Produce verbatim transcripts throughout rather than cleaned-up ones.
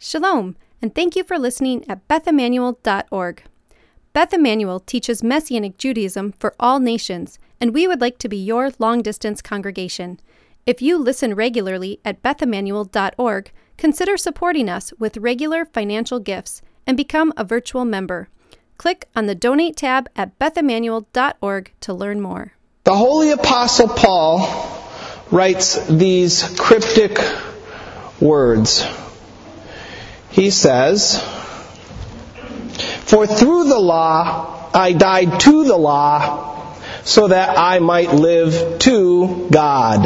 Shalom, and thank you for listening at Beth Emanuel dot org. Beth Emanuel teaches Messianic Judaism for all nations, and we would like to be your long-distance congregation. If you listen regularly at Beth Emanuel dot org, consider supporting us with regular financial gifts and become a virtual member. Click on the Donate tab at Beth Emanuel dot org to learn more. The Holy Apostle Paul writes these cryptic words. He says, "For through the law I died to the law, so that I might live to God."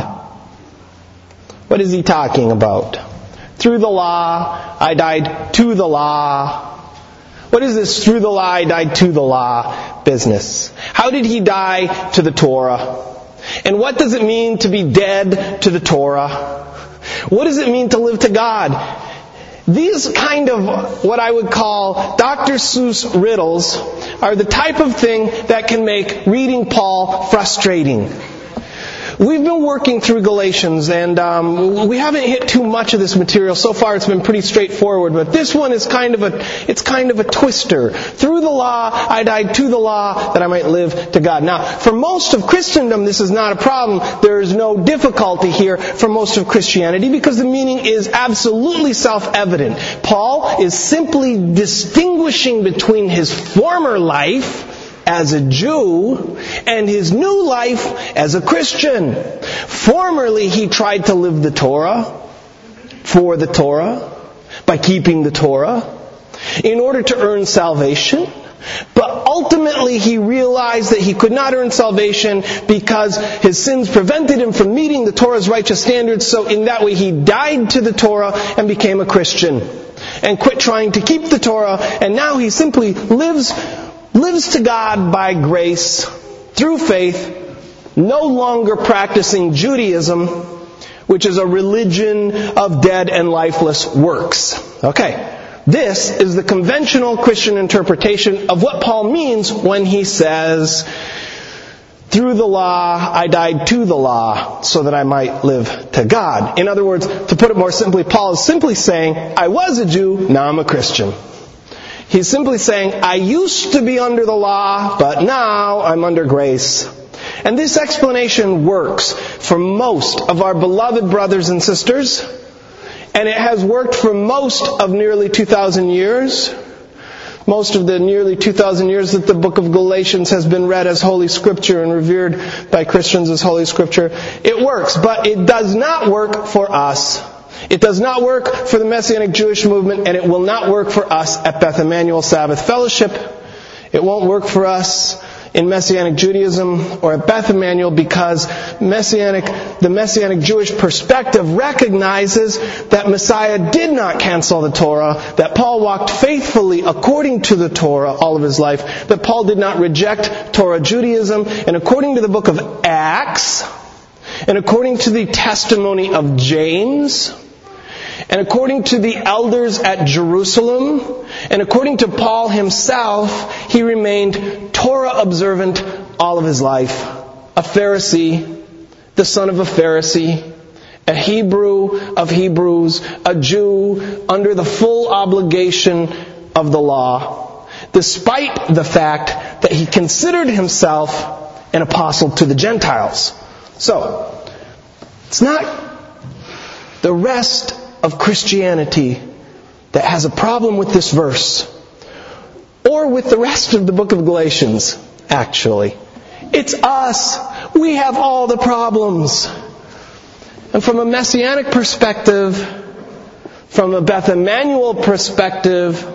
What is he talking about? Through the law, I died to the law. What is this through the law, I died to the law business? How did he die to the Torah? And what does it mean to be dead to the Torah? What does it mean to live to God? These kind of what I would call Doctor Seuss riddles are the type of thing that can make reading Paul frustrating. We've been working through Galatians, and um, we haven't hit too much of this material. So far it's been pretty straightforward, but this one is kind of a, it's kind of a twister. Through the law, I died to the law that I might live to God. Now, for most of Christendom, this is not a problem. There is no difficulty here for most of Christianity because the meaning is absolutely self-evident. Paul is simply distinguishing between his former life as a Jew and his new life as a Christian. Formerly, he tried to live the Torah, for the Torah, by keeping the Torah, in order to earn salvation. But ultimately, he realized that he could not earn salvation because his sins prevented him from meeting the Torah's righteous standards. So in that way, he died to the Torah and became a Christian. And quit trying to keep the Torah. And now he simply lives lives to God by grace, through faith, no longer practicing Judaism, which is a religion of dead and lifeless works. Okay, this is the conventional Christian interpretation of what Paul means when he says, "Through the law, I died to the law, so that I might live to God." In other words, to put it more simply, Paul is simply saying, I was a Jew, now I'm a Christian. He's simply saying, I used to be under the law, but now I'm under grace. And this explanation works for most of our beloved brothers and sisters, and it has worked for most of nearly two thousand years. Most of the nearly two thousand years that the book of Galatians has been read as Holy Scripture and revered by Christians as Holy Scripture. It works, but it does not work for us. It does not work for the Messianic Jewish movement, and it will not work for us at Beth Emanuel Sabbath Fellowship. It won't work for us in Messianic Judaism or at Beth Emanuel because Messianic, the Messianic Jewish perspective recognizes that Messiah did not cancel the Torah, that Paul walked faithfully according to the Torah all of his life, that Paul did not reject Torah Judaism, and according to the book of Acts, and according to the testimony of James, and according to the elders at Jerusalem, and according to Paul himself, he remained Torah observant all of his life. A Pharisee, the son of a Pharisee, a Hebrew of Hebrews, a Jew under the full obligation of the law, despite the fact that he considered himself an apostle to the Gentiles. So, it's not the rest of Christianity that has a problem with this verse, or with the rest of the book of Galatians, actually. It's us. We have all the problems. And from a Messianic perspective, from a Beth Emanuel perspective,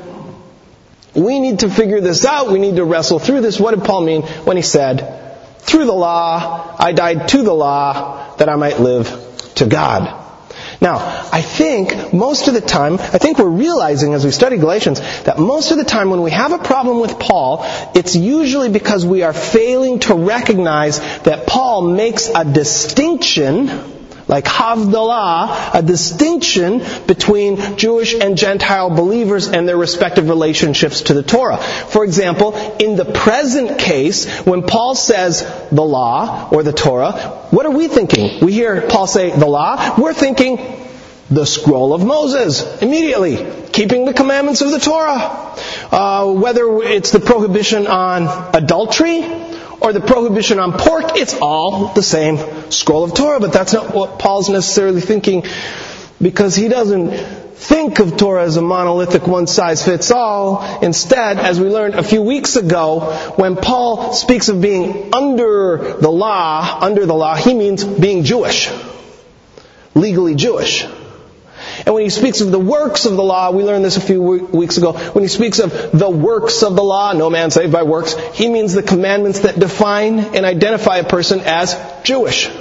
we need to figure this out. We need to wrestle through this. What did Paul mean when he said, "Through the law, I died to the law, that I might live to God"? Now, I think most of the time, I think we're realizing as we study Galatians, that most of the time when we have a problem with Paul, it's usually because we are failing to recognize that Paul makes a distinction, like Havdalah, a distinction between Jewish and Gentile believers and their respective relationships to the Torah. For example, in the present case, when Paul says the law or the Torah, what are we thinking? We hear Paul say the law, we're thinking the scroll of Moses immediately. keeping the commandments of the Torah. Uh, whether it's the prohibition on adultery or the prohibition on pork, it's all the same scroll of Torah. But that's not what Paul's necessarily thinking, because he doesn't think of Torah as a monolithic one-size-fits-all. Instead, as we learned a few weeks ago, when Paul speaks of being under the law, under the law, he means being Jewish, legally Jewish. And when he speaks of the works of the law, we learned this a few weeks ago, when he speaks of the works of the law, no man saved by works, he means the commandments that define and identify a person as Jewish.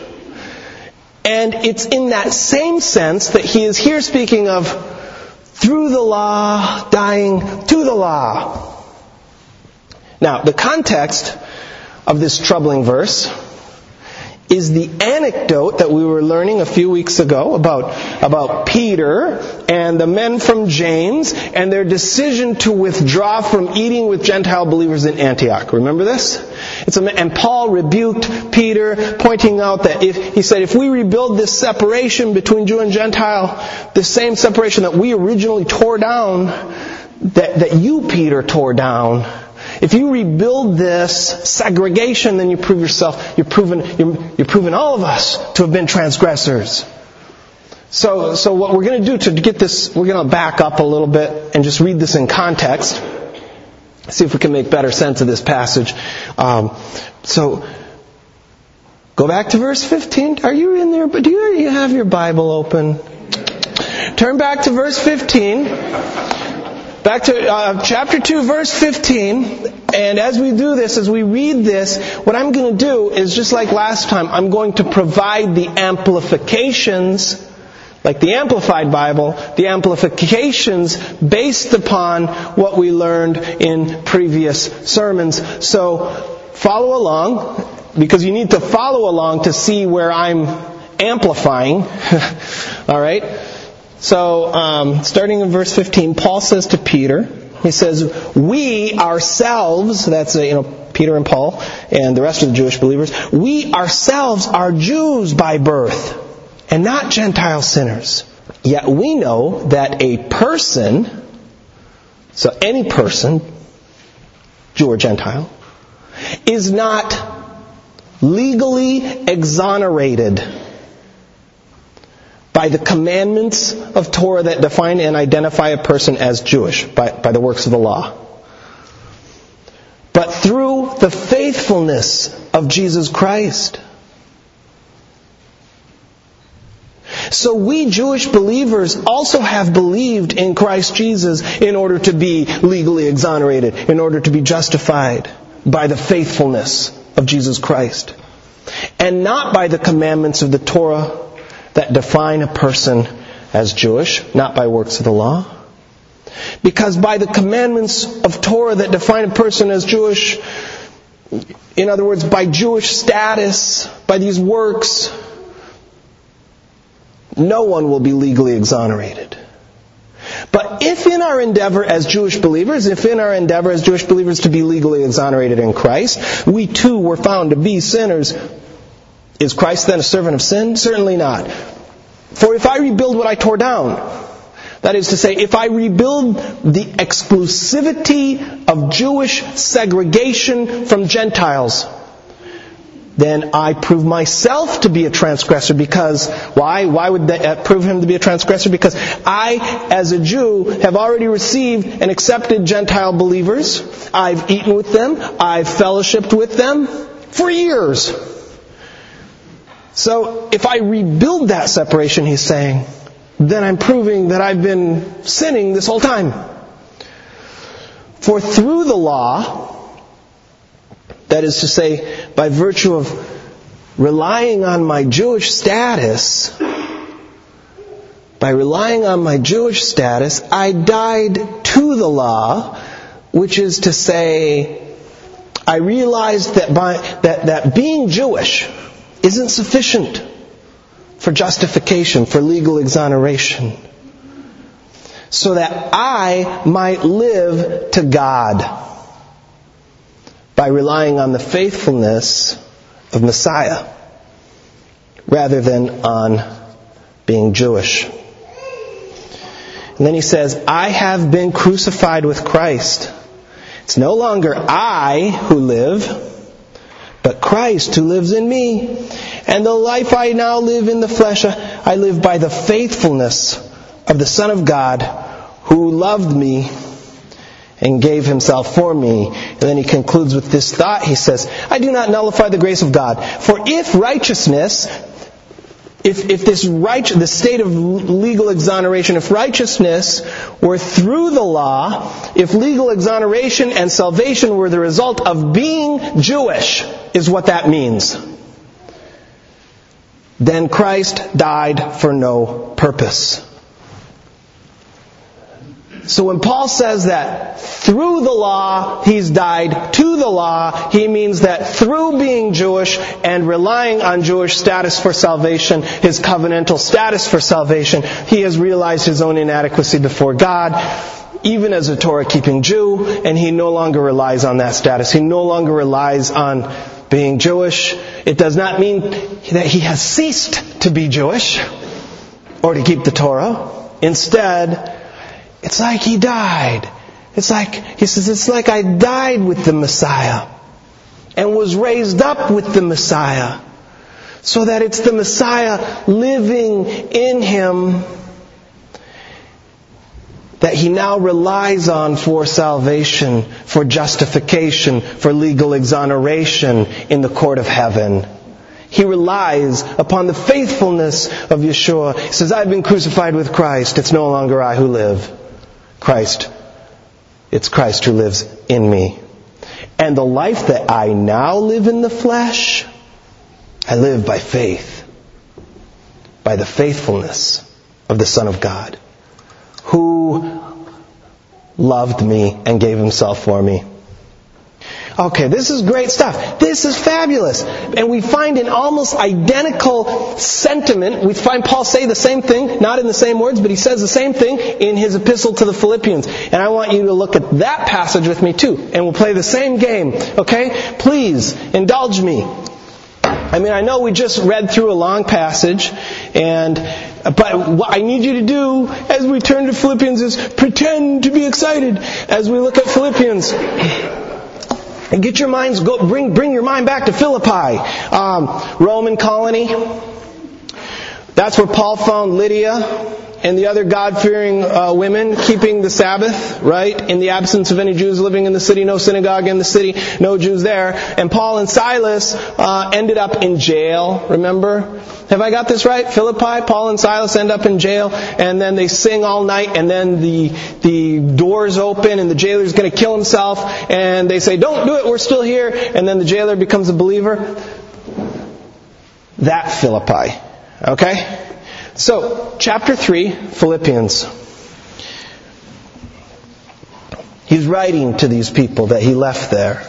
And it's in that same sense that he is here speaking of through the law, dying to the law. Now, the context of this troubling verse is the anecdote that we were learning a few weeks ago about, about Peter and the men from James and their decision to withdraw from eating with Gentile believers in Antioch. Remember this? It's a, and Paul rebuked Peter, pointing out that if, he said, if we rebuild this separation between Jew and Gentile, the same separation that we originally tore down, that, that you, Peter, tore down, if you rebuild this segregation, then you prove yourself, you're proving, you're, you're proving all of us to have been transgressors. So, so what we're going to do to get this, we're going to back up a little bit and just read this in context. See if we can make better sense of this passage. Um, so, go back to verse fifteen. Are you in there? But do you, you have your Bible open? Turn back to verse fifteen. Back to uh, chapter two, verse fifteen. And as we do this, as we read this, what I'm going to do is, just like last time, I'm going to provide the amplifications, like the Amplified Bible, the amplifications based upon what we learned in previous sermons. So follow along, because you need to follow along to see where I'm amplifying. All right? So, um, starting in verse fifteen, Paul says to Peter, he says, we ourselves, that's, uh, you know, Peter and Paul and the rest of the Jewish believers, we ourselves are Jews by birth and not Gentile sinners. Yet we know that a person, so any person, Jew or Gentile, is not legally exonerated by the commandments of Torah that define and identify a person as Jewish, by, by the works of the law, but through the faithfulness of Jesus Christ. So we Jewish believers also have believed in Christ Jesus in order to be legally exonerated, in order to be justified by the faithfulness of Jesus Christ, and not by the commandments of the Torah that define a person as Jewish, not by works of the law. Because by the commandments of Torah that define a person as Jewish, in other words, by Jewish status, by these works, no one will be legally exonerated. But if in our endeavor as Jewish believers, if in our endeavor as Jewish believers to be legally exonerated in Christ, we too were found to be sinners, is Christ then a servant of sin? Certainly not. For if I rebuild what I tore down, that is to say, if I rebuild the exclusivity of Jewish segregation from Gentiles, then I prove myself to be a transgressor. Because, why? Why would that prove him to be a transgressor? Because I, as a Jew, have already received and accepted Gentile believers. I've eaten with them. I've fellowshipped with them for years. So, if I rebuild that separation, he's saying, then I'm proving that I've been sinning this whole time. For through the law, that is to say, by virtue of relying on my Jewish status, by relying on my Jewish status, I died to the law, which is to say, I realized that by that, that being Jewish isn't sufficient for justification, for legal exoneration, so that I might live to God by relying on the faithfulness of Messiah rather than on being Jewish. And then he says, I have been crucified with Christ. It's no longer I who live, but Christ who lives in me. And the life I now live in the flesh, I live by the faithfulness of the Son of God, who loved me and gave himself for me. And then he concludes with this thought. He says, I do not nullify the grace of God. For if righteousness, if, if this right, the state of legal exoneration, if righteousness were through the law, if legal exoneration and salvation were the result of being Jewish, is what that means, then Christ died for no purpose. So when Paul says that through the law he's died to the law, he means that through being Jewish and relying on Jewish status for salvation, his covenantal status for salvation, he has realized his own inadequacy before God, even as a Torah-keeping Jew, and he no longer relies on that status. He no longer relies on being Jewish. It does not mean that he has ceased to be Jewish or to keep the Torah. Instead, it's like he died. It's like, he says, it's like I died with the Messiah and was raised up with the Messiah, so that it's the Messiah living in him that he now relies on for salvation, for justification, for legal exoneration in the court of heaven. He relies upon the faithfulness of Yeshua. He says, I've been crucified with Christ. It's no longer I who live. Christ. It's Christ who lives in me. And the life that I now live in the flesh, I live by faith. By the faithfulness of the Son of God, who loved me and gave himself for me. Okay, this is great stuff. This is fabulous. And we find an almost identical sentiment. We find Paul say the same thing, not in the same words, but he says the same thing in his epistle to the Philippians. And I want you to look at that passage with me too. And we'll play the same game. Okay? Please, indulge me. I mean, I know we just read through a long passage, and but what I need you to do as we turn to Philippians is pretend to be excited as we look at Philippians. And get your minds, go, bring bring your mind back to Philippi, um, Roman colony. That's where Paul found Lydia and the other God-fearing uh, women keeping the Sabbath, right? In the absence of any Jews living in the city, no synagogue in the city, no Jews there. And Paul and Silas uh, ended up in jail, remember? Have I got this right? Philippi, Paul and Silas end up in jail, and then they sing all night, and then the the doors open, and the jailer's going to kill himself, and they say, don't do it, we're still here, and then the jailer becomes a believer. That Philippi. Okay? So, chapter three, Philippians. He's writing to these people that he left there.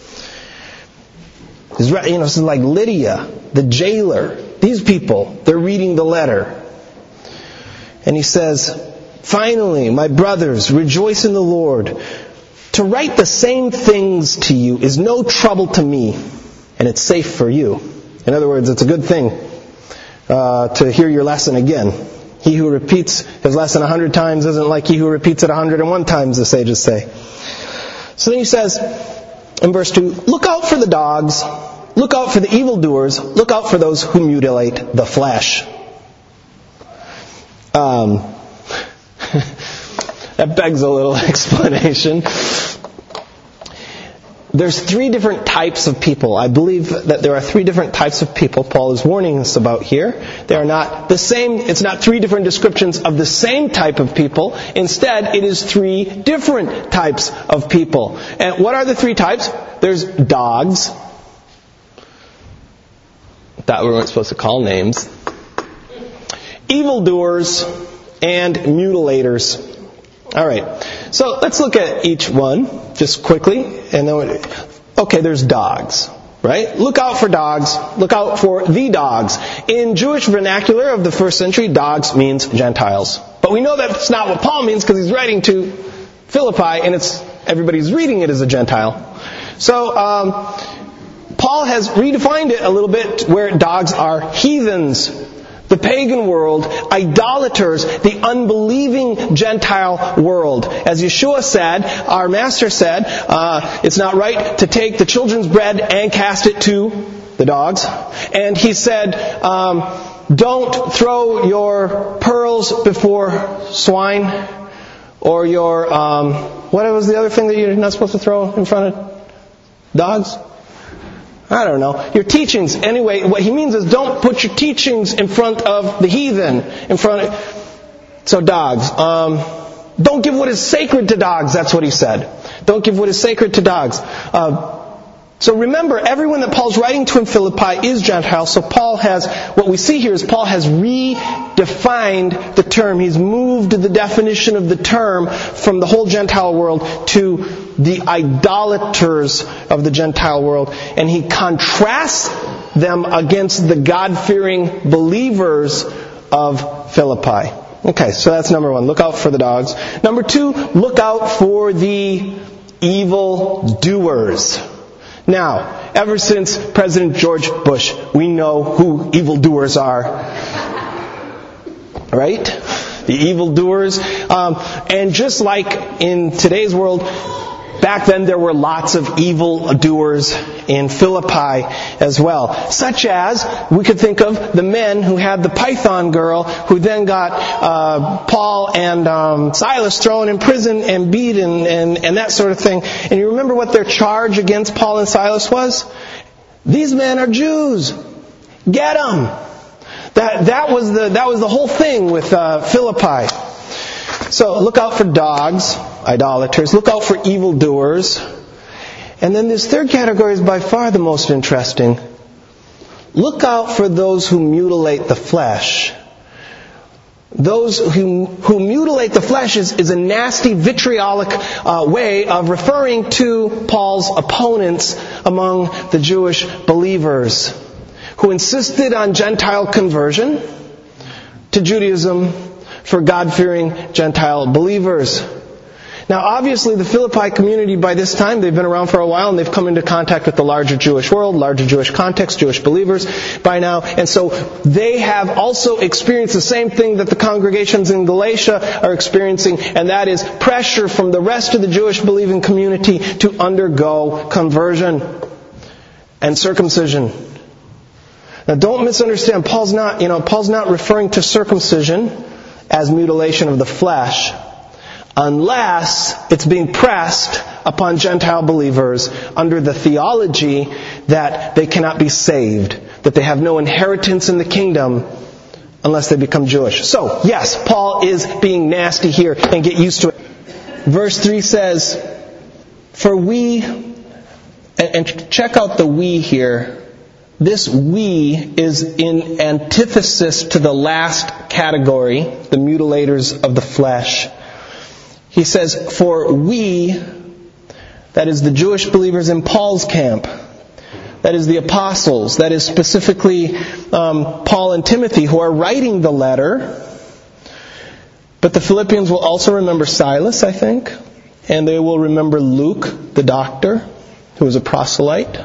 He's writing, you know, this is like Lydia, the jailer. These people, they're reading the letter. And he says, finally, my brothers, rejoice in the Lord. To write the same things to you is no trouble to me, and it's safe for you. In other words, it's a good thing uh, to hear your lesson again. He who repeats his lesson a hundred times isn't like he who repeats it a hundred and one times, the sages say. So then he says, in verse two, look out for the dogs. Look out for the evildoers. Look out for those who mutilate the flesh. Um, that begs a little explanation. There's three different types of people. I believe that there are three different types of people Paul is warning us about here. They are not the same. It's not three different descriptions of the same type of people. Instead, it is three different types of people. And what are the three types? There's dogs. That we weren't supposed to call names. Evildoers and mutilators. All right. So let's look at each one just quickly. And then, okay, there's dogs, right? Look out for dogs. Look out for the dogs. In Jewish vernacular of the first century, dogs means Gentiles. But we know that's not what Paul means because he's writing to Philippi, and it's everybody's reading it as a Gentile. So um, Paul has redefined it a little bit, where dogs are heathens. the pagan world, idolaters, the unbelieving Gentile world. As Yeshua said, our Master said, uh, it's not right to take the children's bread and cast it to the dogs. And He said, um, don't throw your pearls before swine, or your, um, what was the other thing that you're not supposed to throw in front of dogs? I don't know. Your teachings. Anyway, what He means is don't put your teachings in front of the heathen. In front of... So dogs. Um, don't give what is sacred to dogs. That's what He said. Don't give what is sacred to dogs. Uh, so remember, everyone that Paul's writing to in Philippi is Gentile. So Paul has... What we see here is Paul has redefined the term. He's moved the definition of the term from the whole Gentile world to the idolaters of the Gentile world. And he contrasts them against the God-fearing believers of Philippi. Okay, so that's number one. Look out for the dogs. Number two, look out for the evil doers. Now, ever since President George Bush, we know who evildoers are. Right? The evildoers. Um, and just like in today's world, back then there were lots of evildoers in Philippi as well. Such as, we could think of the men who had the Python girl, who then got uh, Paul and um, Silas thrown in prison and beaten and, and that sort of thing. And you remember what their charge against Paul and Silas was? These men are Jews. Get them. That, that, was, the, that was the whole thing with uh, Philippi. So look out for dogs, idolaters. Look out for evildoers. And then this third category is by far the most interesting. Look out for those who mutilate the flesh. Those who, who mutilate the flesh is, is a nasty, vitriolic uh, way of referring to Paul's opponents among the Jewish believers, who insisted on Gentile conversion to Judaism for God-fearing Gentile believers. Now, obviously, the Philippi community by this time, they've been around for a while and they've come into contact with the larger Jewish world, larger Jewish context, Jewish believers by now. And so they have also experienced the same thing that the congregations in Galatia are experiencing, and that is pressure from the rest of the Jewish believing community to undergo conversion and circumcision. Now, don't misunderstand. Paul's not, you know, Paul's not referring to circumcision as mutilation of the flesh, unless it's being pressed upon Gentile believers under the theology that they cannot be saved, that they have no inheritance in the kingdom unless they become Jewish. So, yes, Paul is being nasty here, and get used to it. Verse three says, for we, and check out the we here. This we is in antithesis to the last category, the mutilators of the flesh. He says, for we, that is the Jewish believers in Paul's camp, that is the apostles, that is specifically um, Paul and Timothy who are writing the letter. But the Philippians will also remember Silas, I think, and they will remember Luke, the doctor, who was a proselyte.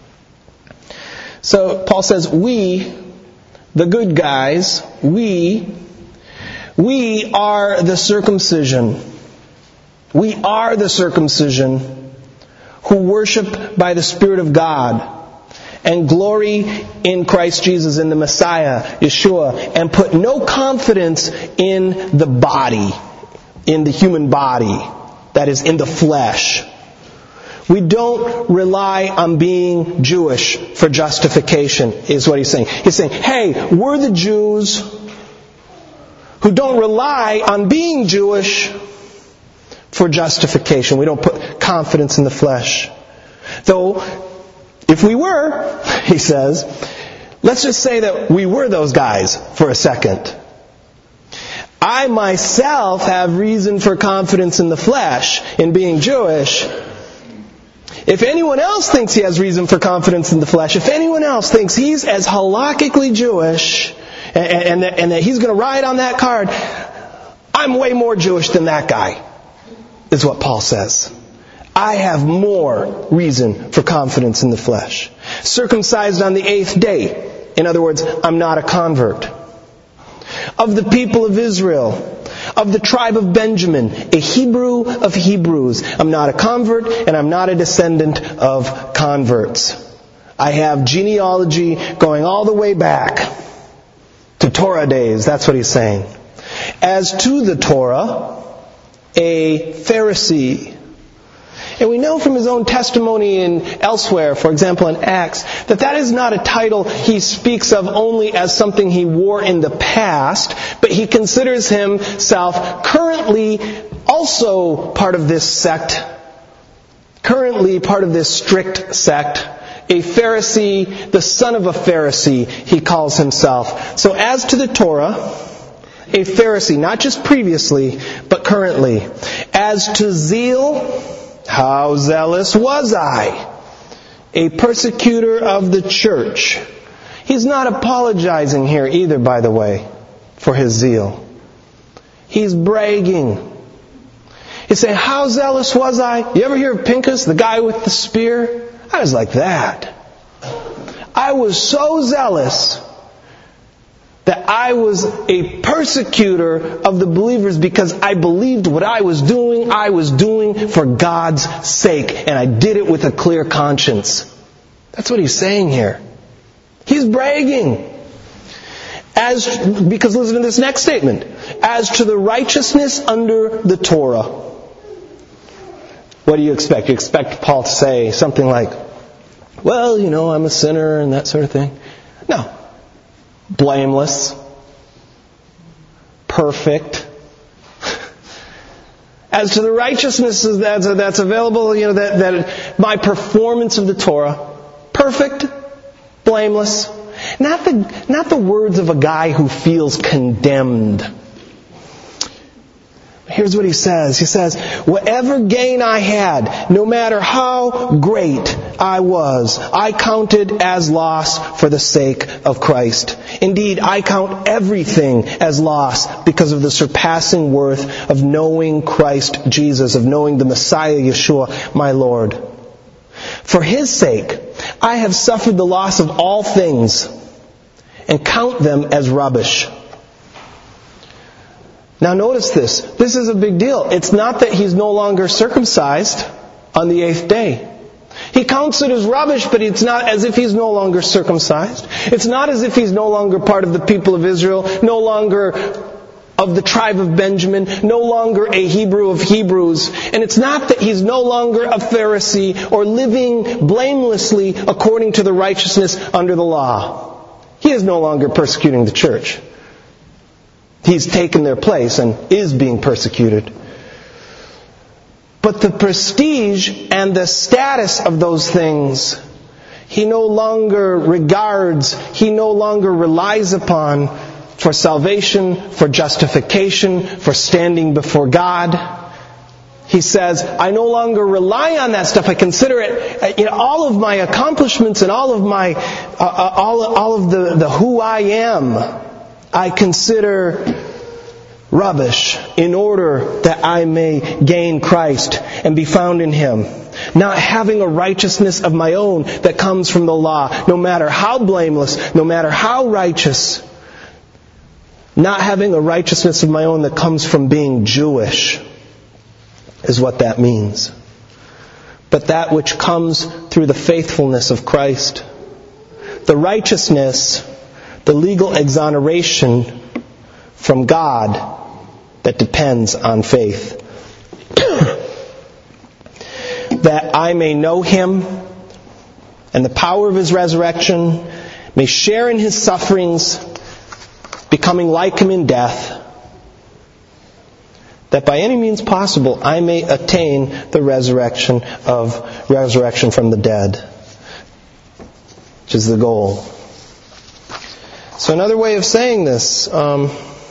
So Paul says, we, the good guys, we, we are the circumcision. We are the circumcision who worship by the Spirit of God and glory in Christ Jesus, in the Messiah, Yeshua, and put no confidence in the body, in the human body, that is, in the flesh. We don't rely on being Jewish for justification, is what he's saying. He's saying, hey, we're the Jews who don't rely on being Jewish for justification. We don't put confidence in the flesh. Though, if we were, he says, let's just say that we were those guys for a second. I myself have reason for confidence in the flesh, in being Jewish. If anyone else thinks he has reason for confidence in the flesh, if anyone else thinks he's as halakhically Jewish, and, and, that, and that he's going to ride on that card, I'm way more Jewish than that guy, is what Paul says. I have more reason for confidence in the flesh. Circumcised on the eighth day. In other words, I'm not a convert. of the people of Israel, of the tribe of Benjamin, a Hebrew of Hebrews. I'm not a convert, and I'm not a descendant of converts. I have genealogy going all the way back to Torah days. That's what he's saying. As to the Torah, a Pharisee. And we know from his own testimony and elsewhere, for example in Acts, that that is not a title he speaks of only as something he wore in the past, but he considers himself currently also part of this sect, currently part of this strict sect. A Pharisee, the son of a Pharisee, he calls himself. So as to the Torah, a Pharisee, not just previously, but currently. As to zeal, how zealous was I? A persecutor of the church. He's not apologizing here either, by the way, for his zeal. He's bragging. He's saying, how zealous was I? You ever hear of Pincus, the guy with the spear? I was like that. I was so zealous that I was a persecutor of the believers because I believed what I was doing, I was doing for God's sake. And I did it with a clear conscience. That's what he's saying here. He's bragging. As, because listen to this next statement. As to the righteousness under the Torah. What do you expect? You expect Paul to say something like, well, you know, I'm a sinner and that sort of thing. No. Blameless. Perfect. As to the righteousness that's, that's available, you know, that, that my performance of the Torah, perfect, blameless. Not the, not the words of a guy who feels condemned. Here's what he says. He says, whatever gain I had, no matter how great I was, I counted as loss for the sake of Christ. Indeed, I count everything as loss because of the surpassing worth of knowing Christ Jesus, of knowing the Messiah Yeshua, my Lord. For His sake, I have suffered the loss of all things and count them as rubbish. Now notice this. This is a big deal. It's not that he's no longer circumcised on the eighth day. He counts it as rubbish, but it's not as if he's no longer circumcised. It's not as if he's no longer part of the people of Israel, no longer of the tribe of Benjamin, no longer a Hebrew of Hebrews. And it's not that he's no longer a Pharisee or living blamelessly according to the righteousness under the law. He is no longer persecuting the church. He's taken their place and is being persecuted. But the prestige and the status of those things, he no longer regards, he no longer relies upon for salvation, for justification, for standing before God. He says, I no longer rely on that stuff. I consider it, you know, all of my accomplishments and all of my, uh, all, all of the, the who I am, I consider rubbish in order that I may gain Christ and be found in Him. Not having a righteousness of my own that comes from the law, no matter how blameless, no matter how righteous. Not having a righteousness of my own that comes from being Jewish is what that means. But that which comes through the faithfulness of Christ. The righteousness, the legal exoneration from God that depends on faith. That I may know Him and the power of His resurrection, may share in His sufferings, becoming like Him in death, that by any means possible I may attain the resurrection of resurrection from the dead, which is the goal. So another way of saying this, um,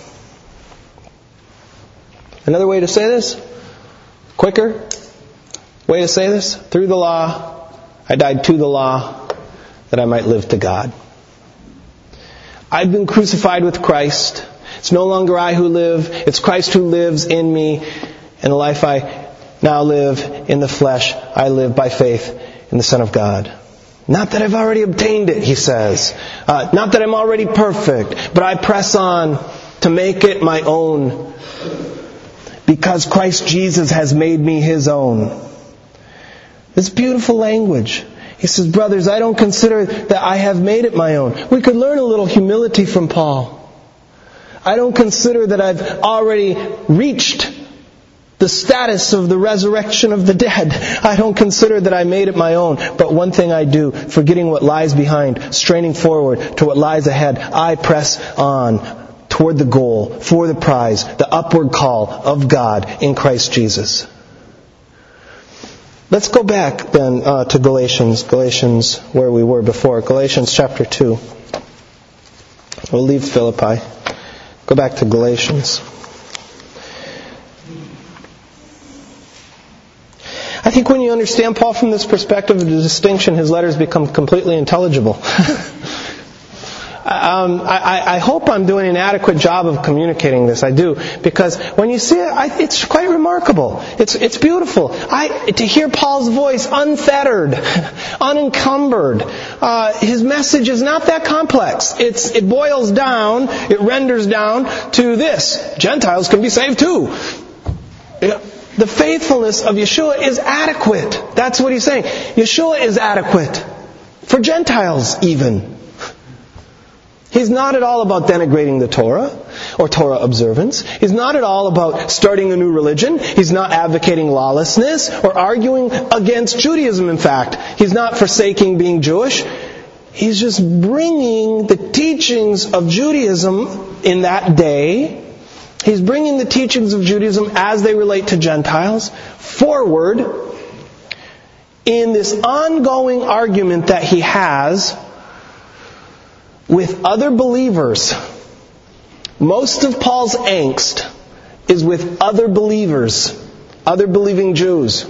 another way to say this, quicker way to say this, through the law, I died to the law, that I might live to God. I've been crucified with Christ. It's no longer I who live, it's Christ who lives in me, and the life I now live in the flesh, I live by faith in the Son of God. Not that I've already obtained it, he says. Uh, not that I'm already perfect, but I press on to make it my own, because Christ Jesus has made me His own. It's beautiful language. He says, brothers, I don't consider that I have made it my own. We could learn a little humility from Paul. I don't consider that I've already reached the status of the resurrection of the dead. I don't consider that I made it my own. But one thing I do, forgetting what lies behind, straining forward to what lies ahead, I press on toward the goal, for the prize, the upward call of God in Christ Jesus. Let's go back then uh, to Galatians. Galatians, where we were before. Galatians chapter two. We'll leave Philippi. Go back to Galatians. I think when you understand Paul from this perspective of the distinction, his letters become completely intelligible. um, I, I hope I'm doing an adequate job of communicating this. I do. Because when you see it, I, it's quite remarkable. It's it's beautiful. I, to hear Paul's voice unfettered, unencumbered. Uh, his message is not that complex. It's It boils down, it renders down to this. Gentiles can be saved too. Yeah. The faithfulness of Yeshua is adequate. That's what he's saying. Yeshua is adequate. For Gentiles even. He's not at all about denigrating the Torah or Torah observance. He's not at all about starting a new religion. He's not advocating lawlessness or arguing against Judaism, in fact. He's not forsaking being Jewish. He's just bringing the teachings of Judaism in that day. He's bringing the teachings of Judaism as they relate to Gentiles forward in this ongoing argument that he has with other believers. Most of Paul's angst is with other believers, other believing Jews.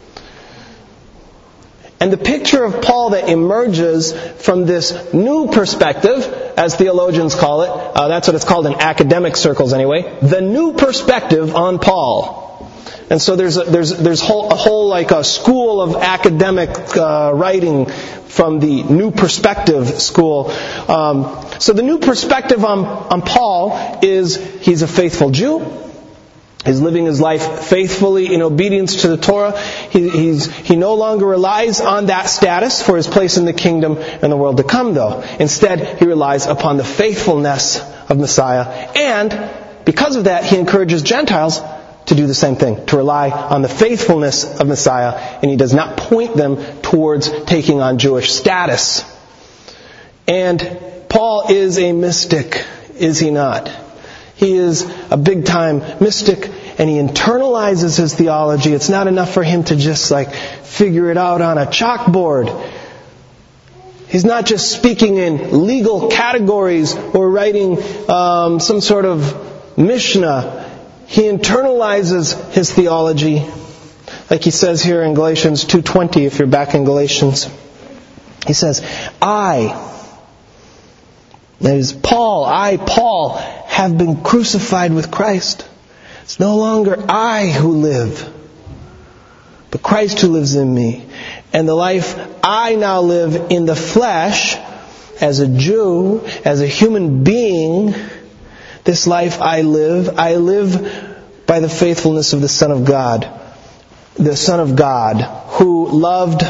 And the picture of Paul that emerges from this new perspective, as theologians call it, uh, that's what it's called in academic circles anyway, the new perspective on Paul. And so there's a, there's there's whole, a whole like a school of academic uh, writing from the new perspective school. Um, so the new perspective on on Paul is he's a faithful Jew. He's living his life faithfully in obedience to the Torah. He, he's, he no longer relies on that status for his place in the kingdom and the world to come, though. Instead, he relies upon the faithfulness of Messiah. And because of that, he encourages Gentiles to do the same thing, to rely on the faithfulness of Messiah. And he does not point them towards taking on Jewish status. And Paul is a mystic, is he not? He is a big-time mystic, and he internalizes his theology. It's not enough for him to just like figure it out on a chalkboard. He's not just speaking in legal categories or writing um, some sort of Mishnah. He internalizes his theology, like he says here in Galatians two twenty. If you're back in Galatians, he says, "I." That is Paul, I, Paul, have been crucified with Christ. It's no longer I who live, but Christ who lives in me. And the life I now live in the flesh, as a Jew, as a human being, this life I live, I live by the faithfulness of the Son of God. The Son of God who loved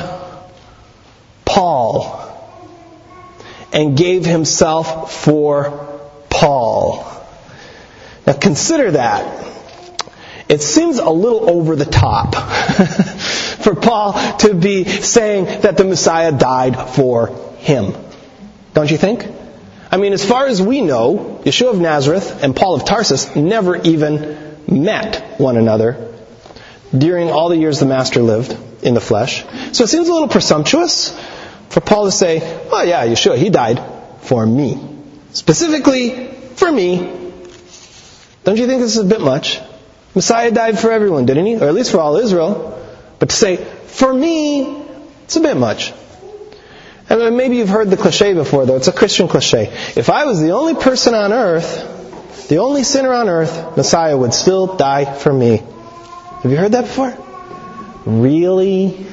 Paul and gave himself for Paul. Now consider that. It seems a little over the top for Paul to be saying that the Messiah died for him. Don't you think? I mean, as far as we know, Yeshua of Nazareth and Paul of Tarsus never even met one another during all the years the Master lived in the flesh. So it seems a little presumptuous for Paul to say, oh yeah, Yeshua, he died for me. Specifically for me. Don't you think this is a bit much? Messiah died for everyone, didn't he? Or at least for all Israel. But to say, for me, it's a bit much. And maybe you've heard the cliche before, though. It's a Christian cliche. If I was the only person on earth, the only sinner on earth, Messiah would still die for me. Have you heard that before? Really?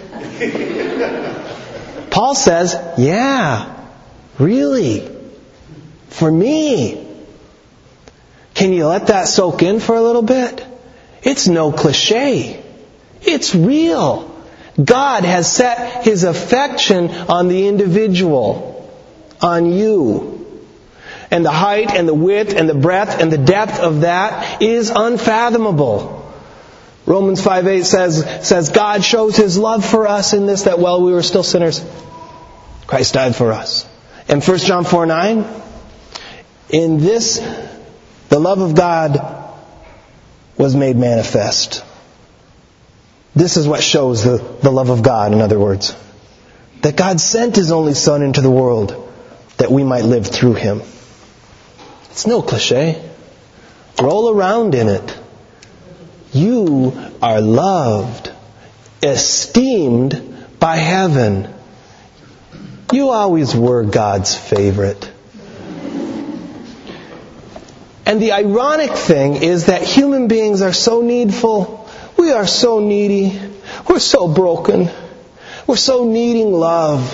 Paul says, yeah, really, for me. Can you let that soak in for a little bit? It's no cliche. It's real. God has set His affection on the individual, on you. And the height and the width and the breadth and the depth of that is unfathomable. Romans five eight says, says, God shows His love for us in this, that while we were still sinners, Christ died for us. And First John four nine, in this, the love of God was made manifest. This is what shows the, the love of God, in other words. That God sent His only Son into the world that we might live through Him. It's no cliche. Roll around in it. You are loved, esteemed by heaven. You always were God's favorite. And the ironic thing is that human beings are so needful. We are so needy. We're so broken. We're so needing love.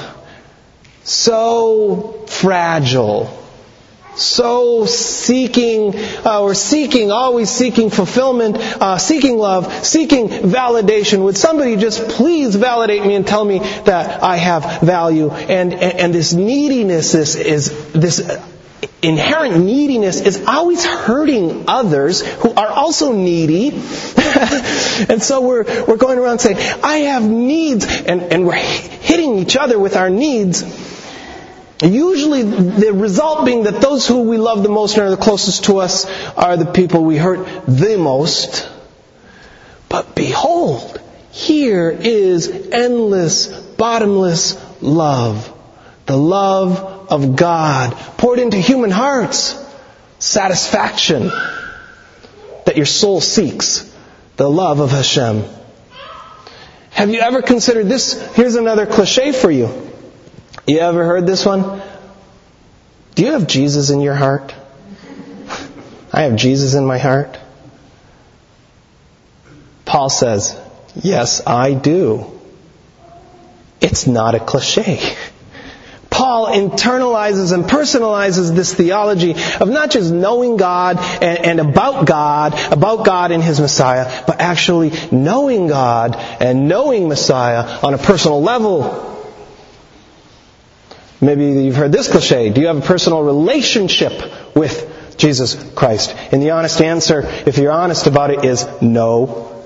So fragile. So seeking, uh, we're seeking, always seeking fulfillment, uh, seeking love, seeking validation. Would somebody just please validate me and tell me that I have value? And, and, and this neediness, this is, this inherent neediness is always hurting others who are also needy. And so we're, we're going around saying, I have needs, and, and we're hitting each other with our needs. Usually the result being that those who we love the most and are the closest to us are the people we hurt the most. But behold, here is endless, bottomless love. The love of God poured into human hearts. Satisfaction that your soul seeks. The love of Hashem. Have you ever considered this? Here's another cliche for you. You ever heard this one? Do you have Jesus in your heart? I have Jesus in my heart. Paul says, yes, I do. It's not a cliche. Paul internalizes and personalizes this theology of not just knowing God and, and about God, about God and His Messiah, but actually knowing God and knowing Messiah on a personal level. Maybe you've heard this cliche. Do you have a personal relationship with Jesus Christ? And the honest answer, if you're honest about it, is no.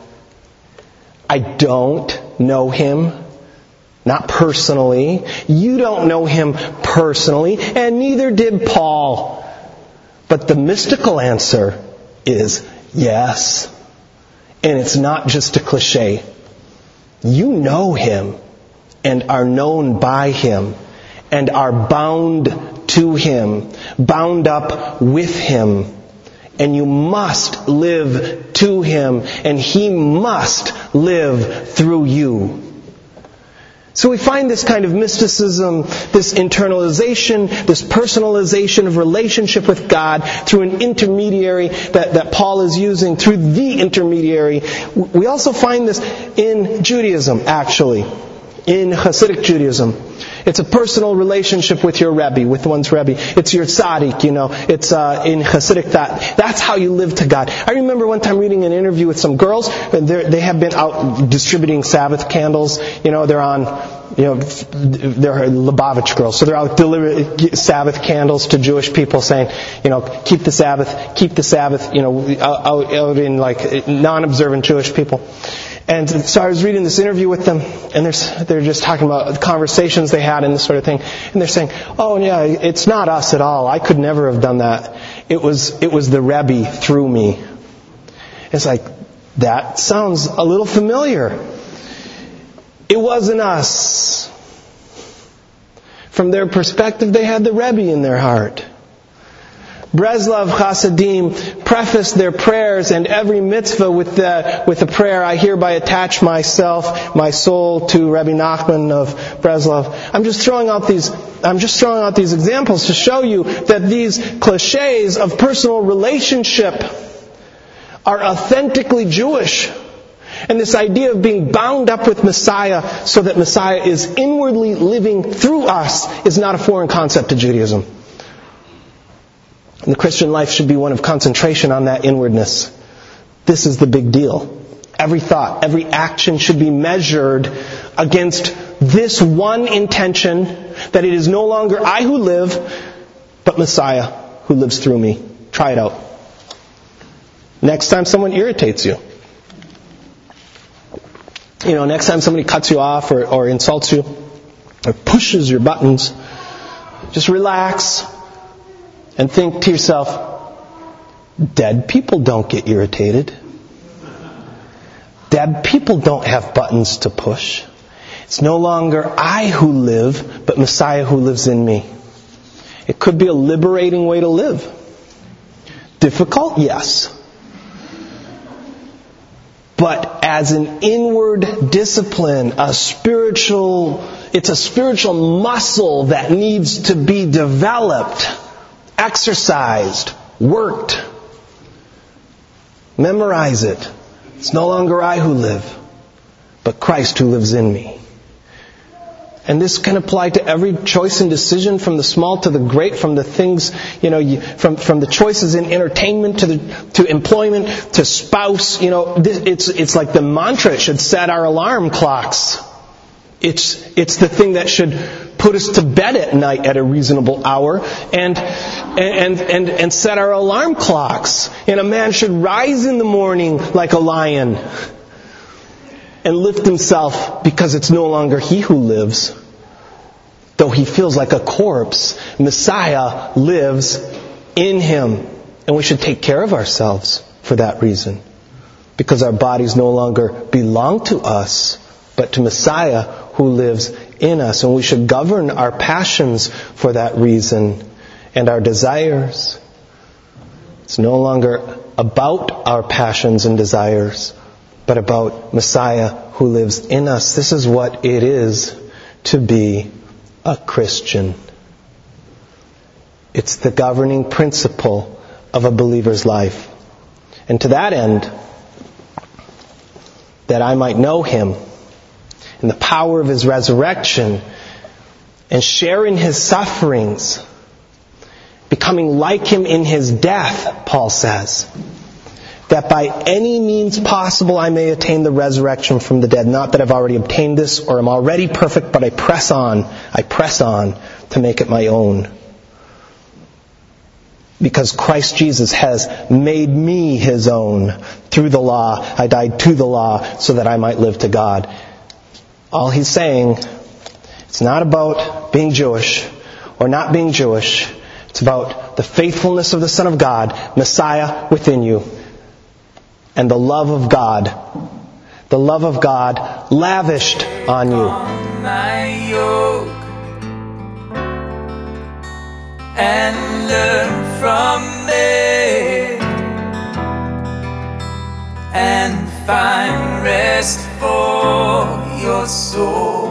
I don't know Him. Not personally. You don't know Him personally. And neither did Paul. But the mystical answer is yes. And it's not just a cliche. You know Him and are known by Him. And are bound to Him, bound up with Him. And you must live to Him, and He must live through you. So we find this kind of mysticism, this internalization, this personalization of relationship with God through an intermediary that, that Paul is using, through the intermediary. We also find this in Judaism, actually, in Hasidic Judaism. It's a personal relationship with your Rebbe, with one's Rebbe. It's your tzaddik, you know. It's uh, in Hasidic that that's how you live to God. I remember one time reading an interview with some girls. And they have been out distributing Sabbath candles. You know, they're on, you know, they're Lubavitch girls. So they're out delivering Sabbath candles to Jewish people saying, you know, keep the Sabbath, keep the Sabbath, you know, out, out in like non-observant Jewish people. And so I was reading this interview with them, and they're, they're just talking about the conversations they had and this sort of thing. And they're saying, oh yeah, it's not us at all. I could never have done that. It was, it was the Rebbe through me. It's like, that sounds a little familiar. It wasn't us. From their perspective, they had the Rebbe in their heart. Breslov Hasidim prefaced their prayers and every mitzvah with the, with the prayer, I hereby attach myself, my soul to Rabbi Nachman of Breslov. I'm just throwing out these, I'm just throwing out these examples to show you that these cliches of personal relationship are authentically Jewish. And this idea of being bound up with Messiah so that Messiah is inwardly living through us is not a foreign concept to Judaism. And the Christian life should be one of concentration on that inwardness. This is the big deal. Every thought, every action should be measured against this one intention, that it is no longer I who live, but Messiah who lives through me. Try it out. Next time someone irritates you. You know, next time somebody cuts you off or, or insults you or pushes your buttons, just relax and think to yourself, dead people don't get irritated. Dead people don't have buttons to push. It's no longer I who live, but Messiah who lives in me. It could be a liberating way to live. Difficult? Yes. But as an inward discipline, a spiritual, it's a spiritual muscle that needs to be developed, exercised, worked. Memorize it. It's no longer I who live, but Christ who lives in me. And this can apply to every choice and decision, from the small to the great, from the things, you know, you, from from the choices in entertainment to the to employment to spouse. You know, this, it's it's like the mantra. It should set our alarm clocks. It's it's the thing that should put us to bed at night at a reasonable hour, and and and and set our alarm clocks. And a man should rise in the morning like a lion and lift himself, because it's no longer he who lives. Though he feels like a corpse, Messiah lives in him. And we should take care of ourselves for that reason. Because our bodies no longer belong to us, but to Messiah who lives in us. And we should govern our passions for that reason, and our desires. It's no longer about our passions and desires, but about Messiah who lives in us. This is what it is to be a Christian. It's the governing principle of a believer's life. And to that end, that I might know Him and the power of His resurrection, and share in His sufferings, becoming like Him in His death, Paul says, that by any means possible I may attain the resurrection from the dead. Not that I've already obtained this or am already perfect, but I press on. I press on to make it my own. Because Christ Jesus has made me His own. Through the law, I died to the law so that I might live to God. All he's saying, it's not about being Jewish or not being Jewish. It's about the faithfulness of the Son of God, Messiah within you. And the love of God, the love of God lavished on you. My yoke and learn from me, and find rest for your soul.